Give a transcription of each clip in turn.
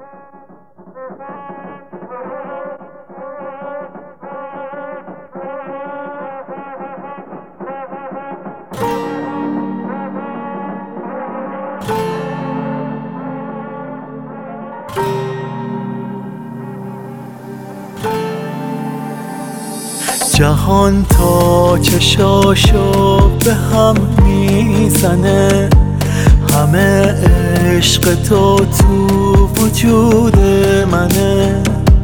جهان تا چشاشو به هم میزنه، همه عشق تو وجود منه.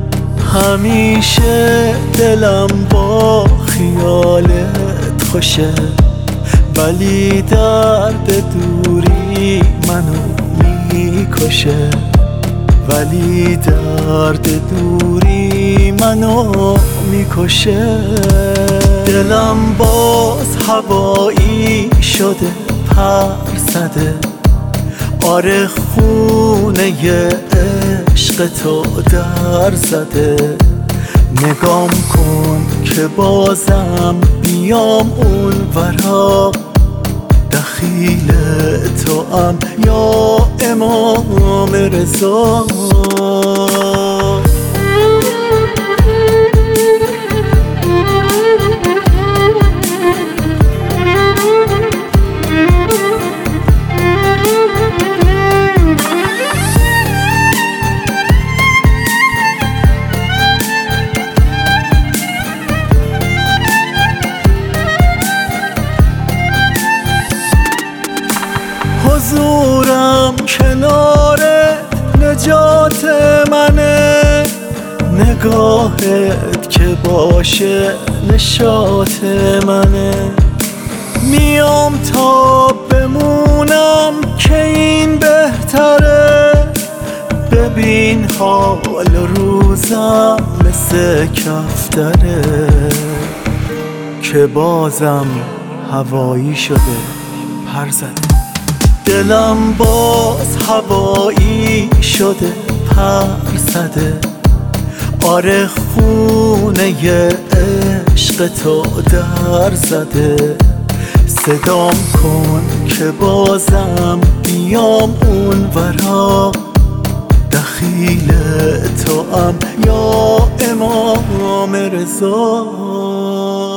همیشه دلم با خیالت خوشه، ولی درد دوری منو میکشه. ولی درد دوری منو میکشه. دلم باز هوایی شده، پر زده. آره خونه عشق تو در زده. نگام کن که بازم بیام اون ورا، دخیل تو ام یا امام رضا. حضورم کنارت نجات منه، نگاهت که باشه نشاط منه. میام تا بمونم که این بهتره، ببین حال روزم مثل کفتره، که بازم هوایی شده، پر زده. دلم باز هوایی شده، پر زده. آره خونه عشق تو در زده. صدام کن که بازم بیام اون ورا، دخیل تو ام یا امام رضا.